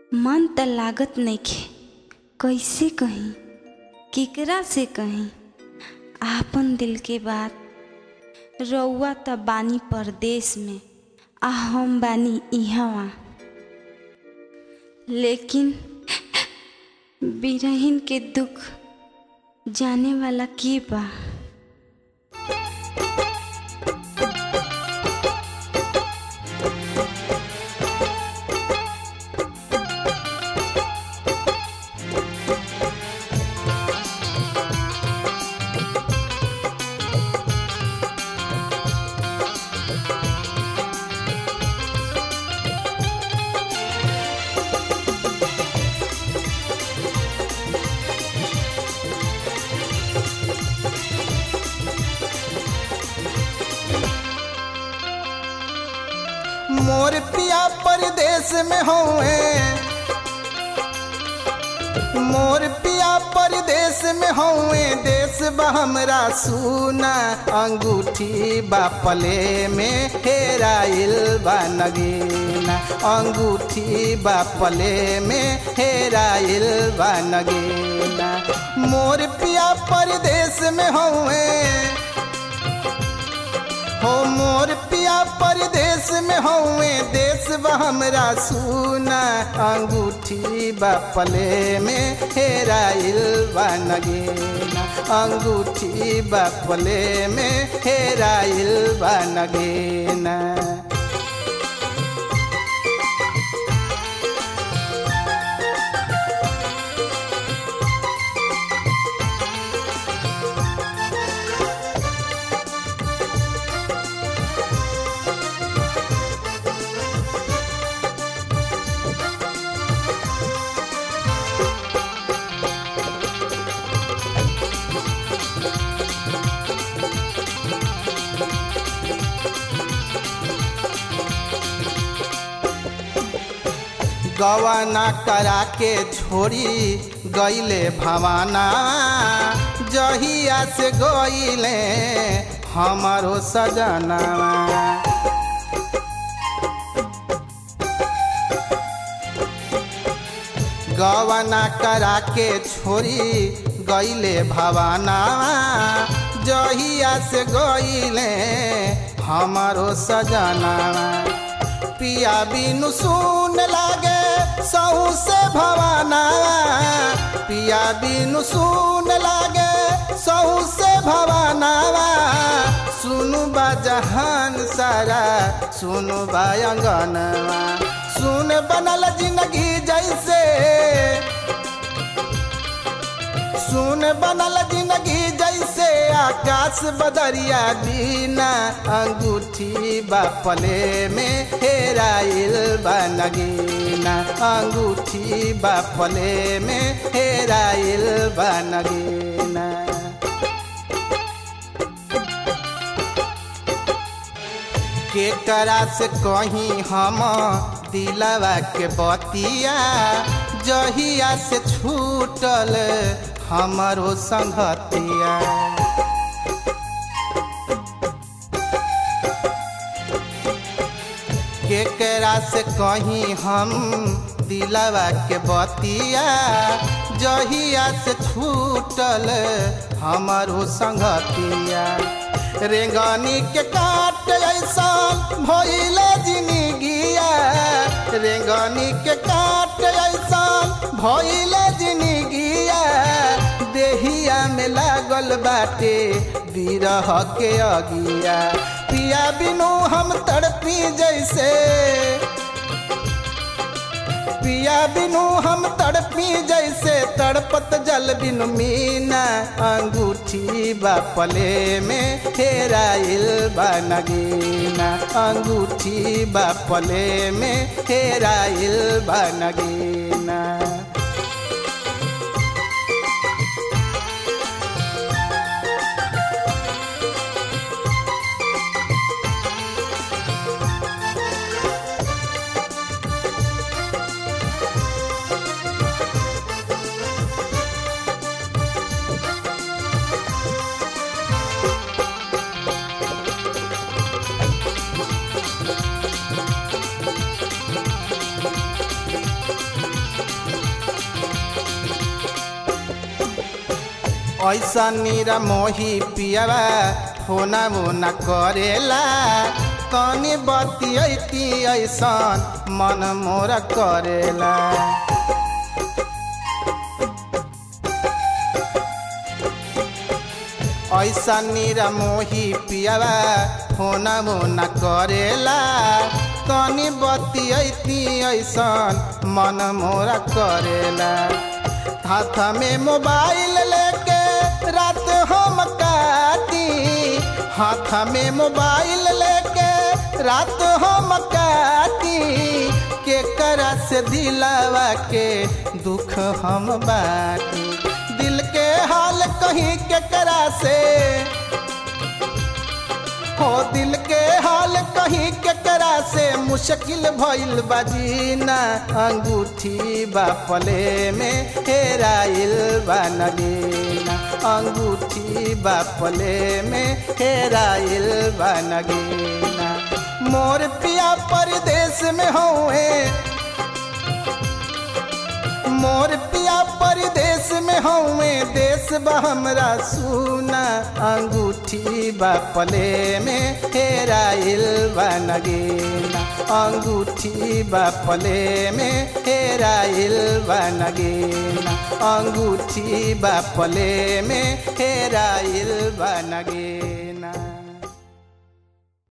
मन त लागत नइखे, कैसे कहीं केकरा से कहीं आपन दिल के बात। रउआ त बानी परदेश में आ हम बानी इहवा, लेकिन बिरहिन के दुख जाने वाला के बा। मोर पिया परदेश में होए, मोर पिया परदेश में होए, देश बा हमरा सुना। अंगूठी बा पले में हेराइल बा नगीना, अंगूठी बा पले में हेराइल बा नगीना। मोर पिया परदेश में होए हो, मोर पिया परदेश में होए, देश बा हमरा सुना। अंगूठी बा पले में हेराइल बा नगीना, अंगूठी बा पले में हेराइल बा नगीना। गवाना करा के छोड़ी गईले भवाना, जहिया से गईले हमारो सजना। गवाना करा के छोड़ी गईले भवाना, जहिया से गईले हमारो सजना। पिया बिनु सुन लागे सहू से भवाना, पिया बिनु सुन लागे सहू से भवाना। सुनु बा जहान सारा, सुनु बा अंगनवा, सुन बनल जिंदगी जैसे, सुन बनल जिंदगी जैसे आकाश बदरिया बिना। अंगूठी बा पले में हेराइल बा नगीना, अंगूठी बा पले में हेराइल बा नगीना। केकरा से कहीं हम दिलवा के बतिया, जहिया से छूटल हमारो संगतिया। केकरा से कहीं हम दिलवा के बतिया, जहिया से छूटल हमारो संगतिया। रेंगनी के काट ऐसा भइले जिंदगिया, रेंगनी के काट ऐसा भइले जिंदगिया। देहिया में लागल बाटे बिरह के अगिया, पिया बिनु हम तड़पी जैसे, पिया बिनु हम तड़पी जैसे, तड़पत जल बिनु मीना। अंगूठी बा पले में हेराइल बा नगीना, अंगूठी बा पले में हेराइल बा नगीना। ऐसा नीरा मोही पियावा होना वो न करेला तनी बतियती ऐसन मन मोरा करेला। ऐसा नीरा मोही पियावा होना वो न करेला तनी बतियती ऐसन मन मोरा करेला। हाथ में मोबाइल लेके रात हम काटी हाथ में मोबाइल लेके रात हम काटी के करा से दिलावा के दुख हम बाटी दिल के हाल कहीं के करा से हो दिल के हाल कहीं के करा से मुश्किल भइल बाजीना अंगूठी बापले में हेराइल बा नगीना अंगूठी बापले में हेराइल बा नगीना। मोर पिया परदेश में होए मोर पिया परदेश में होए देश बा हमरा सुना अंगूठी बापले में हेराइल बा नगीना अंगूठी बापले में हेराइल बा नगीना अंगूठी बापले में हेराइल बा नगीना।